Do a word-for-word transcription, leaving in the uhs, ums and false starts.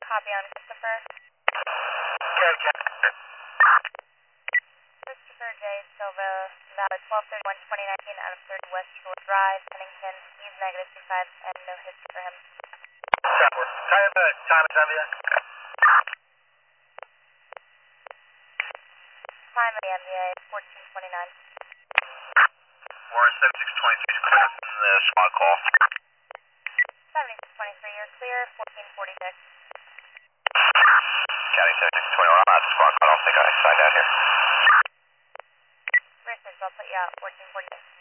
Copy on Christopher. Okay, okay. Christopher J. Silva, valid twelve thirty-one twenty nineteen out of thirty West Shore Drive, Pennington. He's negative two five and no history for him. Trapper. Can I have the time and time of that? Time of the M V A is fourteen twenty-nine. Warren seventy-six twenty-three is clear from the squad call. seventy-six twenty-three, you're clear, fourteen forty-six. County seventy-six twenty-one, I'm out of the squad call. I don't think I signed out here. Research, I'll put you out, fourteen forty-six.